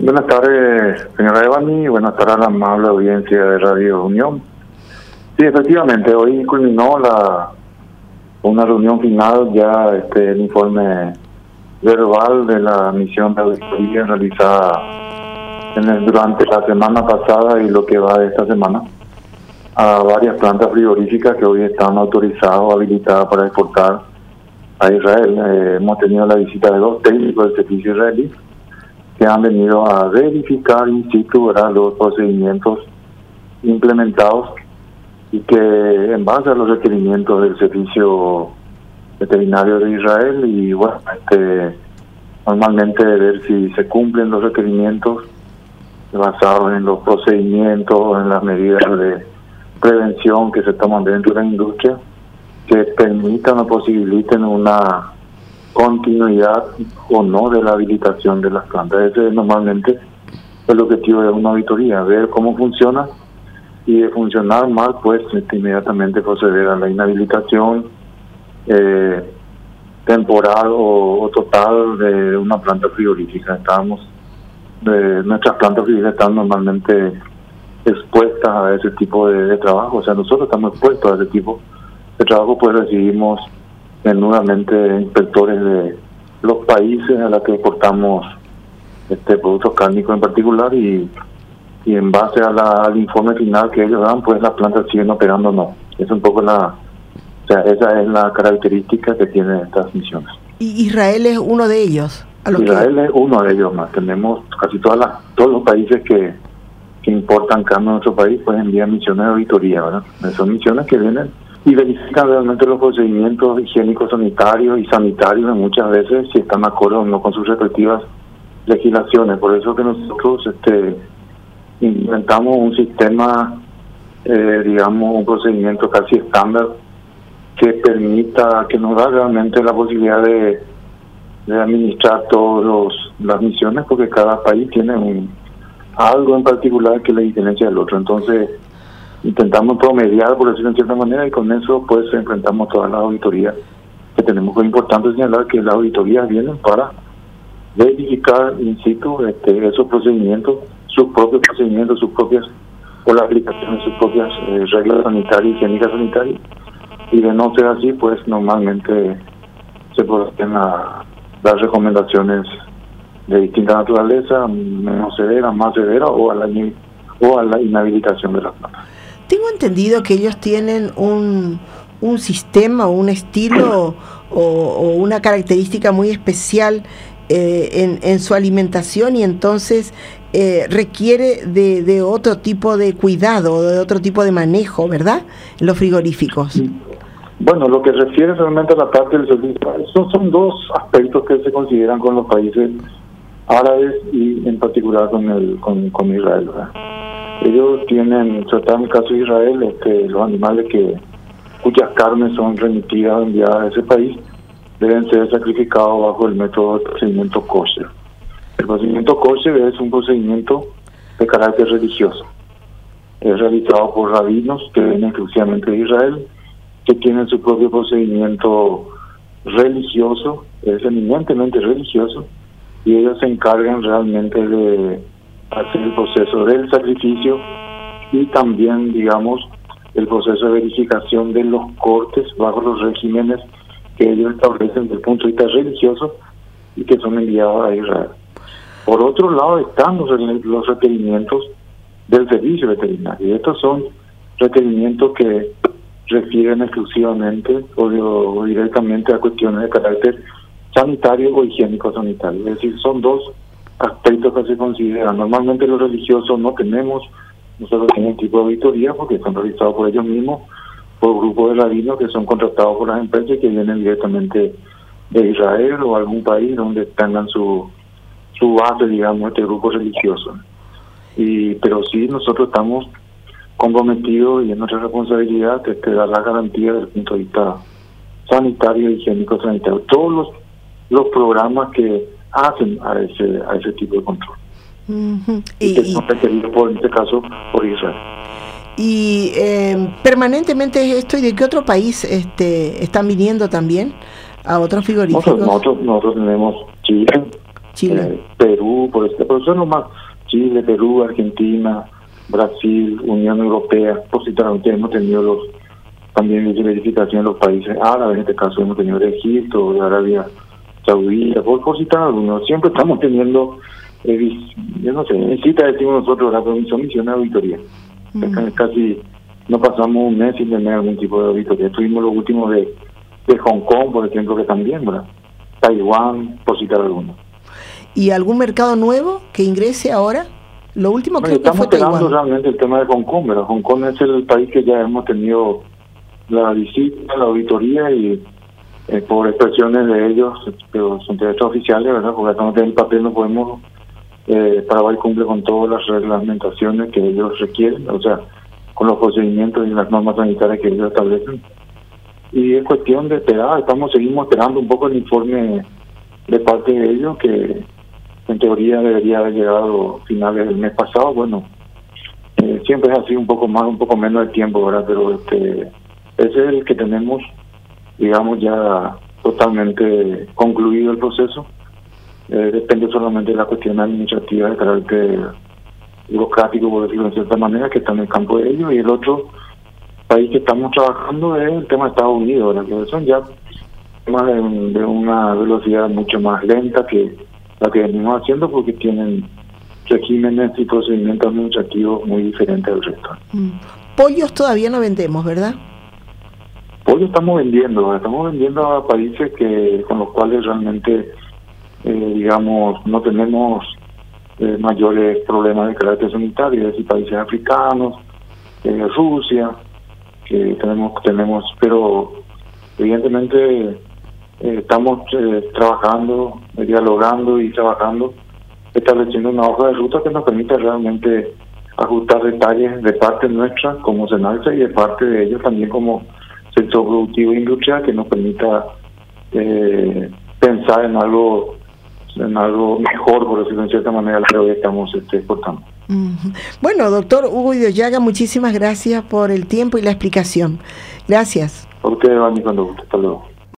Buenas tardes, señora Evani, buenas tardes a la amable audiencia de Radio Unión. Sí, efectivamente, hoy culminó una reunión final, ya el informe verbal de la misión de auditoría realizada durante la semana pasada y lo que va de esta semana a varias plantas frigoríficas que hoy están autorizadas o habilitadas para exportar a Israel. Hemos tenido la visita de 2 técnicos del servicio israelí que han venido a verificar in situ, ¿verdad?, los procedimientos implementados y que en base a los requerimientos del servicio veterinario de Israel y bueno, normalmente ver si se cumplen los requerimientos basados en los procedimientos, en las medidas de prevención que se toman dentro de la industria, que permitan o posibiliten una continuidad o no de la habilitación de las plantas. Ese es normalmente el objetivo de una auditoría, ver cómo funciona y de funcionar mal, pues inmediatamente proceder a la inhabilitación temporal o total de una planta frigorífica. Nuestras plantas frigoríficas están normalmente expuestas a ese tipo de trabajo, o sea, nosotros estamos expuestos a ese tipo de trabajo, pues recibimos menudamente inspectores de los países a los que exportamos productos cárnicos en particular y en base al informe final que ellos dan, pues las plantas siguen operando o no. Es un poco esa es la característica que tienen estas misiones. ¿Y Israel es uno de ellos? Israel es uno de ellos más. Tenemos casi todos los países que importan carne a nuestro país, pues envían misiones de auditoría, ¿verdad? Son misiones que vienen y verifican realmente los procedimientos higiénicos, sanitarios y sanitarios muchas veces si están de acuerdo o no con sus respectivas legislaciones. Por eso que nosotros inventamos un sistema, un procedimiento casi estándar que permita, que nos da realmente la posibilidad de administrar todas las misiones, porque cada país tiene algo en particular que le diferencia del otro. Entonces intentamos promediar, por decirlo de cierta manera, y con eso pues enfrentamos todas las auditorías que tenemos. Es importante señalar que las auditorías vienen para verificar in situ esos procedimientos, sus propios procedimientos, o la aplicación de sus propias reglas sanitarias, higiénicas sanitarias, y de no ser así, pues normalmente se pueden dar recomendaciones de distinta naturaleza, menos severa, más severa, o a la inhabilitación de las plantas. Tengo entendido que ellos tienen un sistema, un estilo o una característica muy especial en su alimentación, y entonces requiere de otro tipo de cuidado, de otro tipo de manejo, ¿verdad?, en los frigoríficos. Bueno, lo que refiere realmente a la parte del servicio, son 2 aspectos que se consideran con los países árabes y en particular con Israel, ¿verdad? Ellos tienen, sobre todo en el caso de Israel, los animales cuyas carnes son remitidas o enviadas a ese país deben ser sacrificados bajo el método de procedimiento kosher. El procedimiento kosher es un procedimiento de carácter religioso. Es realizado por rabinos que vienen exclusivamente de Israel, que tienen su propio procedimiento religioso, es eminentemente religioso, y ellos se encargan realmente de hacer el proceso del sacrificio y también, el proceso de verificación de los cortes bajo los regímenes que ellos establecen desde el punto de vista religioso y que son enviados a Israel. Por otro lado están los requerimientos del servicio veterinario, y estos son requerimientos que refieren exclusivamente o directamente a cuestiones de carácter sanitario o higiénico sanitario. Es decir, son 2 aspectos que se consideran. Normalmente los religiosos no tenemos nosotros ningún tipo de auditoría porque son realizados por ellos mismos, por grupos de rabinos que son contratados por las empresas y que vienen directamente de Israel o algún país donde tengan su base, este grupo religioso. Pero sí, nosotros estamos comprometidos y es nuestra responsabilidad dar la garantía desde el punto de vista sanitario, higiénico, sanitario. Todos los programas que hacen a ese tipo de control. Uh-huh. Y que son requeridos en este caso por Israel. Y permanentemente esto, ¿y de qué otro país están viniendo también a otros frigoríficos? Nosotros tenemos Chile, Chile, Perú, por eso es lo más, Chile, Perú, Argentina, Brasil, Unión Europea, por citar, hemos tenido también verificación en los países árabes, en este caso hemos tenido de Egipto, de Arabia Saudita, por citar algunos. Siempre estamos teniendo, yo no sé, en cita decimos nosotros, son misiones de auditoría. Casi no pasamos un mes sin tener algún tipo de auditoría. Tuvimos los últimos de Hong Kong, por ejemplo, que también, ¿verdad? Taiwán, por citar algunos. ¿Y algún mercado nuevo que ingrese ahora? Lo último creo que fue Taiwán. Estamos esperando realmente el tema de Hong Kong, ¿verdad? Hong Kong es el país que ya hemos tenido la visita, la auditoría y por expresiones de ellos, pero son derechos oficiales, ¿verdad? Porque hasta no tener el papel no podemos, Paraguay cumple con todas las reglamentaciones que ellos requieren, o sea, con los procedimientos y las normas sanitarias que ellos establecen. Y es cuestión de esperar, seguimos esperando un poco el informe de parte de ellos, que en teoría debería haber llegado a finales del mes pasado. Bueno, siempre es así, un poco más, un poco menos de tiempo, ¿verdad? Pero ese es el que tenemos, digamos, ya totalmente concluido el proceso. Depende solamente de la cuestión administrativa de carácter burocrático, por decirlo de cierta manera, que está en el campo de ellos. Y el otro país que estamos trabajando es el tema de Estados Unidos, ¿verdad? Que son ya temas de una velocidad mucho más lenta que la que venimos haciendo, porque tienen regímenes y procedimientos administrativos muy diferentes del resto. Pollos todavía no vendemos, ¿verdad? Pollo estamos vendiendo a países con los cuales realmente, digamos, no tenemos mayores problemas de carácter sanitario, es decir, países africanos, Rusia, que tenemos, pero evidentemente estamos trabajando, dialogando y estableciendo una hoja de ruta que nos permita realmente ajustar detalles de parte nuestra como Senalsa y de parte de ellos también como sector productivo e industrial, que nos permita pensar en algo mejor, por decirlo de cierta manera, lo que estamos exportando. Bueno, doctor Hugo Idiaga, muchísimas gracias por el tiempo y la explicación. Gracias. A ustedes, Vani, cuando guste. Hasta luego.